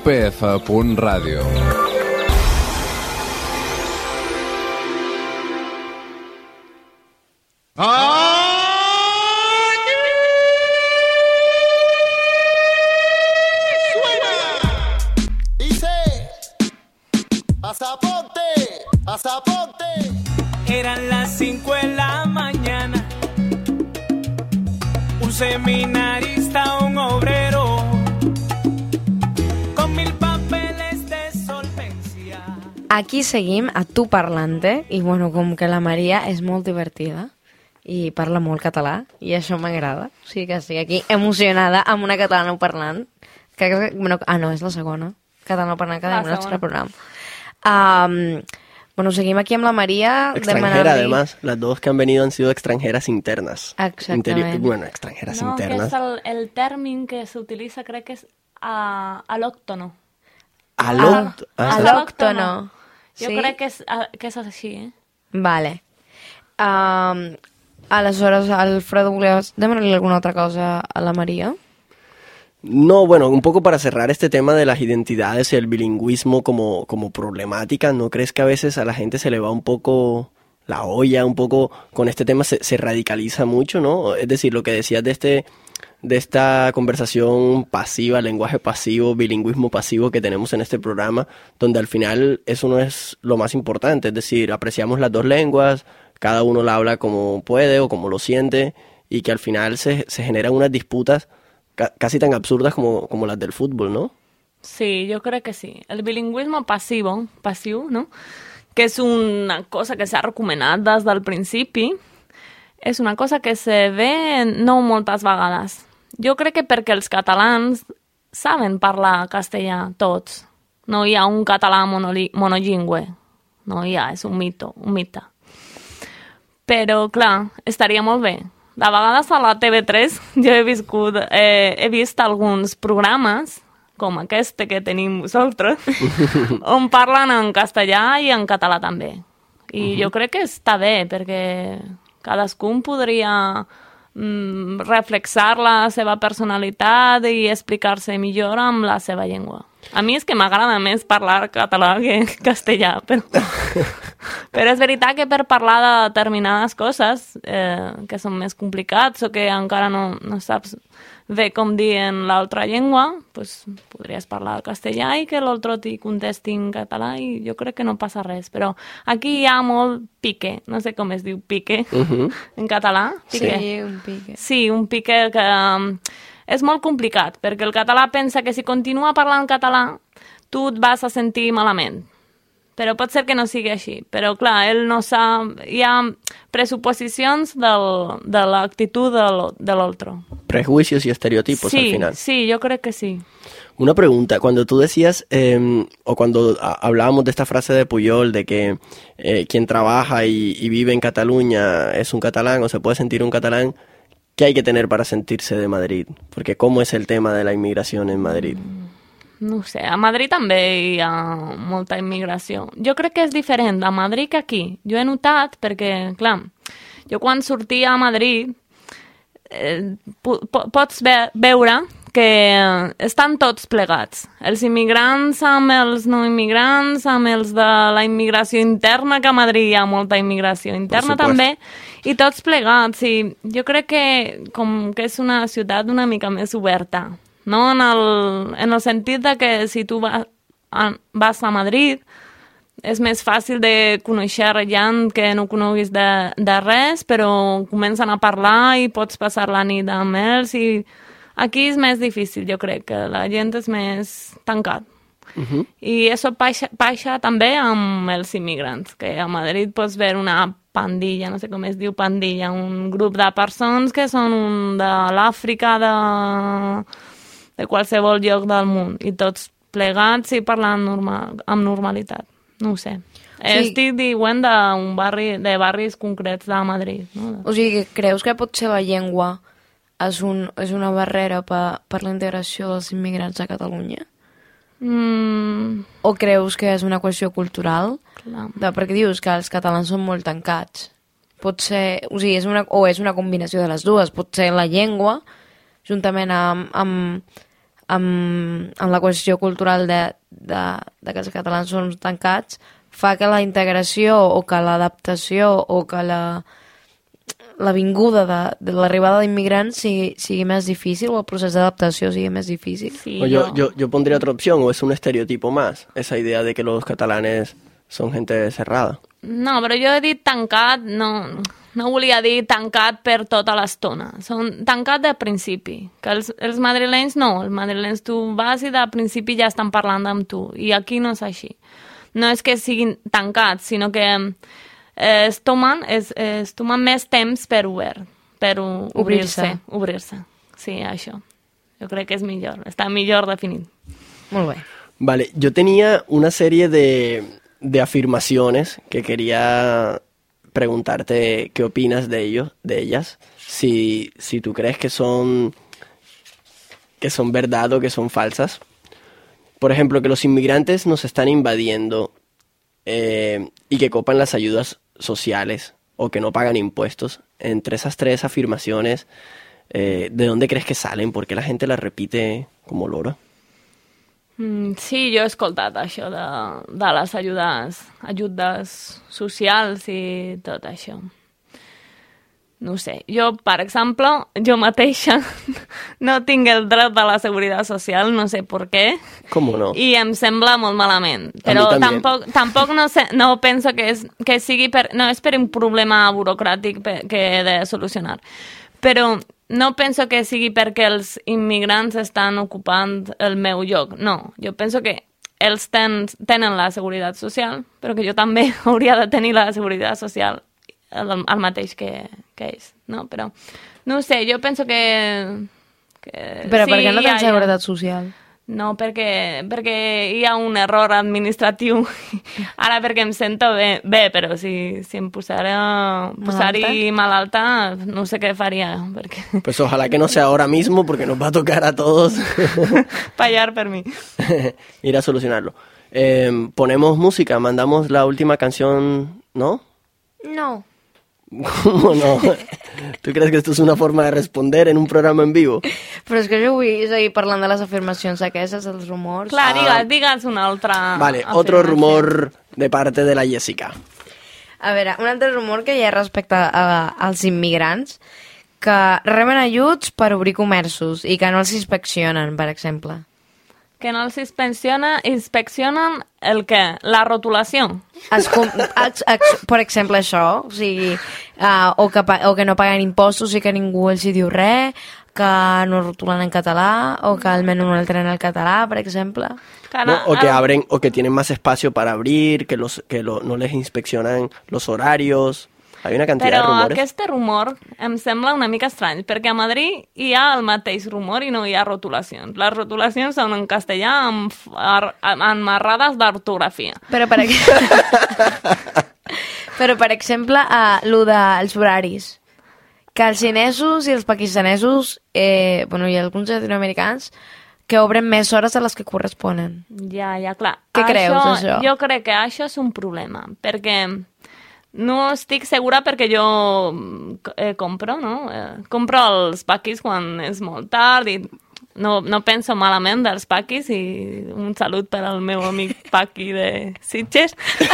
upf.radio. Eran las 5 de la mañana. Un seminarista, un obrero, con 1000 papeles de solvencia. Aquí seguim a Tu Parlante i, bueno, com que la Maria és molt divertida i parla molt català i això m'agrada. O sigui que estic aquí emocionada amb una catalanoparlant. Bueno, no, és la segona. Catalanoparlant que tenim al nostre programa. Bueno, seguim aquí amb la María. Extranjera, además. Las dos que han venido han sido extranjeras internas. Exactament. Bueno, extranjeras internas. No, que és el términ que s'utilitza, crec que és alòctono. Alòctono. Jo crec que és així, eh? Vale. Aleshores, Alfredo, ¿volies demanar-li alguna otra cosa a la María? No, bueno, un poco para cerrar este tema de las identidades y el bilingüismo como problemática, ¿no crees que a veces a la gente se le va un poco la olla, un poco con este tema se radicaliza mucho, ¿no? Es decir, lo que decías de esta conversación pasiva, lenguaje pasivo, bilingüismo pasivo que tenemos en este programa, donde al final eso no es lo más importante, es decir, apreciamos las dos lenguas, cada uno la habla como puede o como lo siente, y que al final se generan unas disputas casi tan absurdas como las del fútbol, ¿no? Sí, yo creo que sí. El bilingüisme passiu, no? Que és una cosa que s'ha recomanat des del principi, és una cosa que se ve no moltes vegades. Jo crec que perquè els catalans saben parlar castellà tots. No hi ha un català monolingüe. No hi ha, és un mite. Però, clar, estaria molt bé. De vegades a la TV3 jo he vist alguns programes, com aquest que tenim vosaltres, on parlen en castellà i en català també. I jo crec que està bé, perquè cadascun podria reflexar la seva personalitat i explicar-se millor amb la seva llengua. A mi és que m'agrada més parlar català que castellà, però és veritat que per parlar de determinades coses que són més complicats o que encara no saps bé com dir en l'altra llengua, doncs podries parlar castellà i que l'altre t'hi contesti en català i jo crec que no passa res. Però aquí hi ha molt pique, no sé com es diu pique en català. Pique. Sí, un pique. Sí, un pique que és molt complicat, perquè el català pensa que si continua parlant català tu et vas a sentir malament. Però pot ser que no sigui així. Però, clar, ell no sap... Hi ha presuposicions de l'actitud de l'altre. Prejuicios y estereotipos al final. Sí, yo creo que sí. Una pregunta, cuando tú decías, o cuando hablábamos de esta frase de Pujol, de que quien trabaja y vive en Cataluña es un catalán o se puede sentir un catalán, ¿qué hay que tener para sentirse de Madrid? Porque ¿cómo es el tema de la inmigración en Madrid? No ho sé, a Madrid també hi ha molta immigració. Jo crec que és diferent a Madrid que aquí. Jo he notat perquè, clar, jo quan sortia a Madrid pots veure que estan tots plegats. Els immigrants amb els no immigrants, amb els de la immigració interna, que a Madrid hi ha molta immigració interna també, i tots plegats. I jo crec que com que és una ciutat una mica més oberta, no? En el sentit de que si tu vas a Madrid és més fàcil de conèixer gent que no coneguis de res, però comencen a parlar i pots passar la nit amb ells i aquí és més difícil, jo crec, que la gent és més tancat. I això passa també amb els immigrants, que a Madrid pots veure una pandilla, no sé com es diu pandilla, un grup de persones que són de l'Àfrica, de qualsevol lloc del món, i tots plegats i parlant amb normalitat. No ho sé. Sí. Estic dient de barris concrets de Madrid. No? O sigui, creus que potser la llengua és una barrera per la integració dels immigrants a Catalunya? O creus que és una qüestió cultural? Perquè dius que els catalans són molt tancats. Pot ser, o sigui, és una combinació de les dues. Pot ser la llengua, juntament amb amb la qüestió cultural de que els catalans són tancats, fa que la integració o que l'adaptació o que la vinguda de l'arribada d'immigrants sigui més difícil o el procés d'adaptació sigui més difícil. Sí, O yo pondría otra opción, o es un estereotipo más, esa idea de que los catalanes son gente cerrada. No, però jo he dit tancat, no volia dir tancat per tota l'estona. Són tancat de principi. Que els madrilenys no, els madrilenys tu vas i de principi ja estan parlant amb tu. I aquí no és així. No és que siguin tancats, sinó que es tomen més temps per obrir-se. Sí, això. Jo crec que és millor. Està millor definit. Molt bé. Vale, yo tenía una serie de afirmaciones que quería preguntarte qué opinas de ellas, si tú crees que son verdad o que son falsas. Por ejemplo, que los inmigrantes nos están invadiendo y que copan las ayudas sociales o que no pagan impuestos. Entre esas tres afirmaciones, ¿de dónde crees que salen? ¿Por qué la gente las repite como loro? Sí, jo he escoltat això de les ajudes socials i tot això. No ho sé, jo, per exemple, jo mateixa no tinc el dret de la Seguretat Social, no sé per què. Com no? I em sembla molt malament. A Però mi també. tampoc no penso que sigui no és per un problema burocràtic que he de solucionar. Però no penso que sigui perquè els immigrants estan ocupant el meu lloc. No, jo penso que ells tenen la Seguretat Social, però que jo també hauria de tenir la Seguretat Social el mateix que ells, no? Però, no ho sé, jo penso que Però sí, per què no tens seguretat social? No, perquè hi ha un error administratiu. Ara perquè em sento bé, però si em posari malalta, no sé què faria. Perquè... Pues ojalá que no sea ahora mismo, porque nos va a tocar a todos Fallar per mi. ir a solucionarlo. Ponemos música, mandamos la última canción, ¿no? No. ¿Cómo no? ¿Tú crees que esto es una forma de responder en un programa en vivo? Però és que jo vull seguir parlant de les afirmacions aquestes, dels rumors. Clar, digues una altra Vale, afirmació. otro rumor de parte de la Jessica. A veure, un altre rumor que hi ha respecte als immigrants, que reben ajuts per obrir comerços i que no els inspeccionen, per exemple. Que no els inspeccionen el què? La rotulació. Per exemple, això, o sigui, o que no paguen impostos i que ningú els hi diu res, que no rotulen en català, o que el menú no el tenen en català, per exemple. ¿No? O que abren, o que tienen más espacio para abrir, que no les inspeccionan los horarios. Hay una cantidad de Però rumores. aquest rumor em sembla una mica estrany, perquè a Madrid hi ha el mateix rumor i no hi ha rotulacions. Les rotulacions són en castellà amb marrades d'ortografia. Però, per exemple, lo dels horaris. Que els xinesos i els pakistanesos, i alguns llatinoamericans, que obren més hores de les que corresponen. Ja, clar. Què creus, això? Jo crec que això és un problema, perquè no estic segura perquè jo compro, no? Compro els paquis quan és molt tard i no penso malament dels paquis i un salut per al meu amic paqui de Sitges,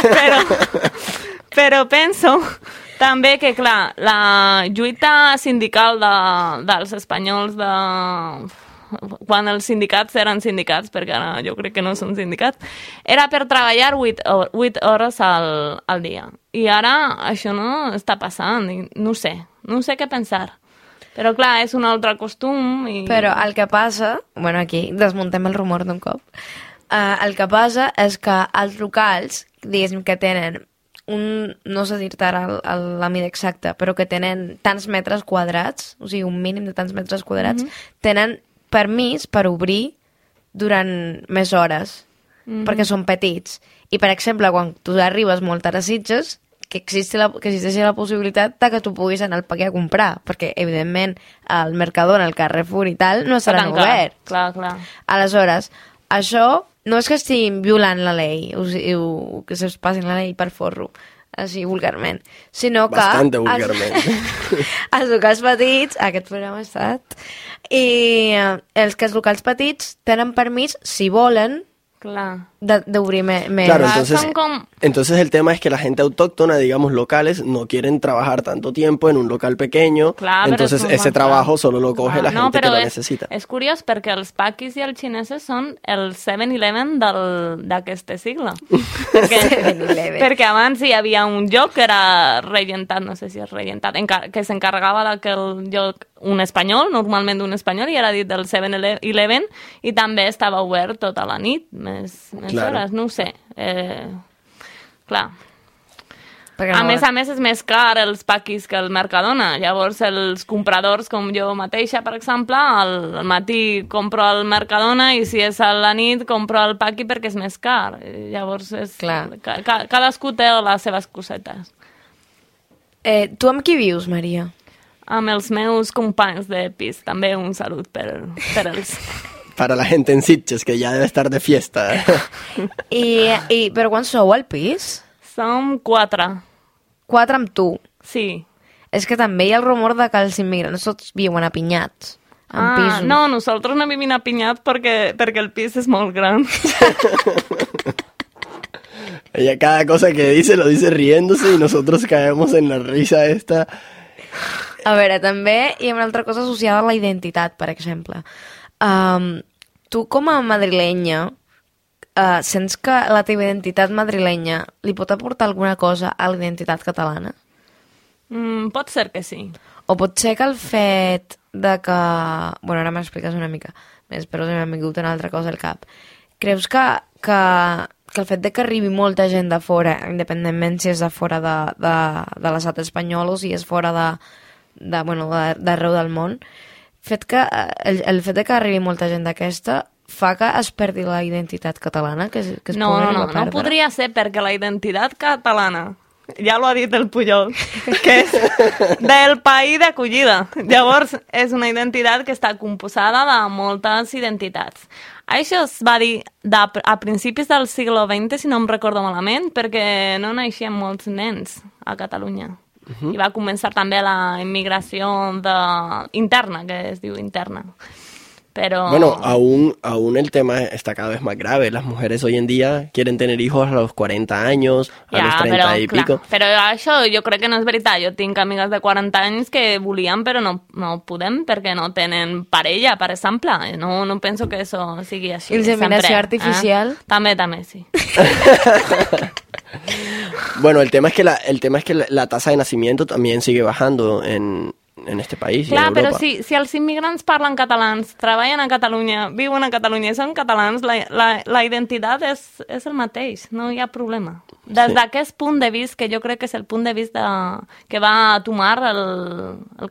però penso també que, clar, la lluita sindical dels espanyols quan els sindicats eren sindicats, perquè ara jo crec que no són sindicats, era per treballar 8 hores al dia. I ara això no està passant, i no sé què pensar. Però clar, és un altre costum. Però el que passa, aquí desmuntem el rumor d'un cop, el que passa és que els locals, diguéssim que tenen no sé dir-te ara la mida exacta, però que tenen tants metres quadrats, o sigui, un mínim de tants metres quadrats, tenen permís per obrir durant més hores, perquè són petits. I, per exemple, quan tu arribes molt tard a Sitges, que existeixi la possibilitat de que tu puguis anar al paquet a comprar, perquè, evidentment, el Mercadona, el Carrefour i tal, no estaran oberts. Clar. Aleshores, això no és que estiguin violant la llei, o que se'ls passin la llei per forro. així vulgarment, sinó que... Bastante vulgarment. Els locals petits, aquest programa ha estat, i els que els locals petits tenen permís, si volen, Clar. d'obrir més. Claro, entonces, Son com- entonces el tema es que la gente autóctona, digamos locales, no quieren trabajar tanto tiempo en un local pequeño, Clar, però entonces és ese molt trabajo solo lo coge la no, gente que però lo necesita. És curiós perquè els paquis i els xinesos són el 7-Eleven d'aquest segle. perquè, 7-Eleven. perquè abans hi havia un lloc que era regentat, no sé si és regentat, que s'encarregava d'aquell lloc un espanyol, normalment un espanyol, i era dit del 7-Eleven, i també estava obert tota la nit, més Claro. hores, no ho sé. Clar. Perquè A no- més és més car els paquis que el Mercadona. Llavors, els compradors, com jo mateixa, per exemple, al matí compro al Mercadona i si és a la nit compro el paqui perquè és més car. Llavors, Clar. cadascú té les seves cosetes. Tu amb qui vius, Maria? Amb els meus companys de pis, també un salut per ells. Para la gente en Sitges, que ya debe estar de fiesta. Però quan sou al pis? Som 4. 4 amb tu. Sí. És que també hi ha el rumor de que els immigrants tots viuen apinyats. En pisos. No, nosaltres no vivim apinyats perquè el pis és molt gran. Ella cada cosa que dice lo dice riéndose y nosotros caemos en la risa esta. A veure, també hi ha una altra cosa associada a la identitat, per exemple. Tu com a madrilenya sents que la teva identitat madrilenya li pot aportar alguna cosa a la identitat catalana? Pot ser que sí. O pot ser que el fet de que... Bueno, ara m'expliques una mica més, però se m'ha vingut una altra cosa al cap. Creus que el fet de que arribi molta gent de fora, independentment si és de fora de l'estat espanyol o si és fora d'arreu del món, el fet de que arribi molta gent d'aquesta fa que es perdi la identitat catalana, que es pugui arribar a perdre? No podria ser perquè la identitat catalana, ja l'ho ha dit el Pujol, que és del país d'acollida. Llavors, és una identitat que està composada de moltes identitats. Això es va dir a principis del segle XX, si no em recordo malament, perquè no naixien molts nens a Catalunya. I va començar també la immigració interna, que es diu interna. Pero... Bueno, aún el tema está cada vez más grave. Las mujeres hoy en día quieren tener hijos a los 40 años, a los 30 y pico. Però això jo crec que no és veritat. Jo tinc amigues de 40 anys que volien, però no podem perquè no tenen parella, per exemple. No penso que això sigui així. Inseminació artificial? També, sí. Bueno, el tema es que la tasa de nacimiento también sigue bajando en este país. Clar, y en Europa. però si els immigrants parlen catalans, treballen a Catalunya, viuen a Catalunya i són catalans, la identitat és el mateix, no hi ha problema. Des d'aquest punt de vista, que jo crec que és el punt de vista que va tomar el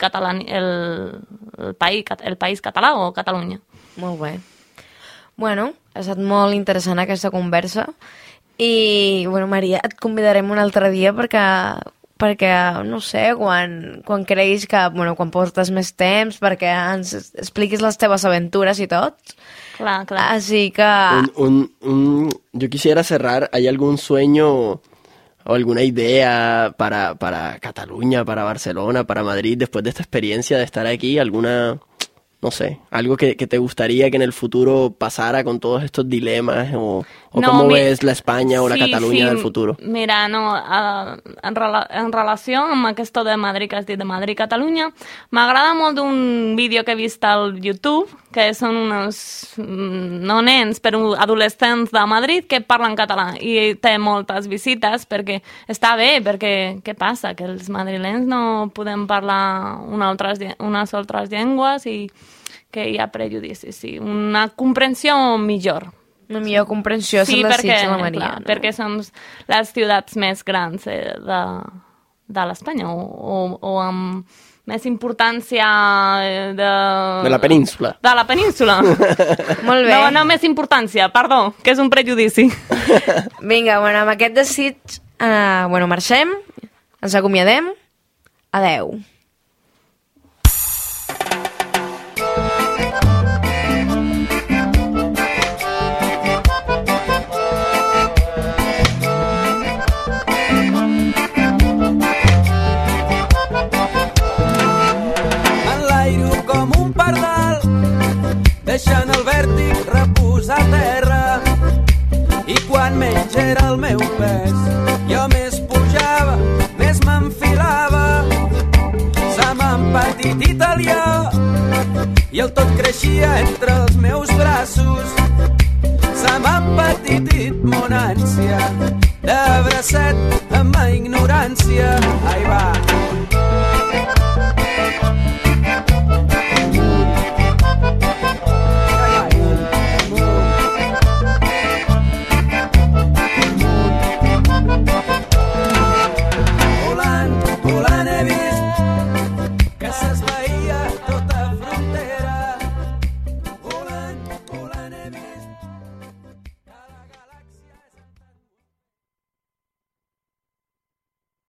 país català o Catalunya. Molt bé. Bueno, ha estat molt interessant aquesta conversa i, bueno, Maria, et convidarem un altre dia perquè no sé, quan creguis que, bueno, quan portes més temps, perquè ens expliquis les teves aventures i tot. Clar. Así que... Yo quisiera cerrar, ¿hay algún sueño o alguna idea para Cataluña, para Barcelona, para Madrid, después de esta experiencia de estar aquí? ¿Alguna, no sé, algo que te gustaría que en el futuro pasara con todos estos dilemas? ¿O cómo ves la España o la Catalunya del futuro? Mira, en relació amb aquesta de Madrid, que has dit de Madrid-Catalunya, m'agrada molt d'un vídeo que he vist al YouTube, que són uns no nens, però adolescents de Madrid que parlen català i té moltes visites perquè està bé, perquè què passa? Que els madrilenys no podem parlar unes altres llengües i que hi ha prejudicis, sí. Una comprensió millor. Una millor comprensió és el desig de la Maria. Clar, perquè som les ciutats més grans de l'Espanya o amb més importància de la península. De la península. Molt bé. No més importància, perdó, que és un prejudici. Vinga, bueno, amb aquest desig, marxem, ens acomiadem. Adeu. era el meu pes. Jo més pujava, més m'enfilava. Se m'ha empatit italià i el tot creixia entre els meus braços. Se m'ha empetitit mon ànsia de bracet amb la ignorància. Ai va!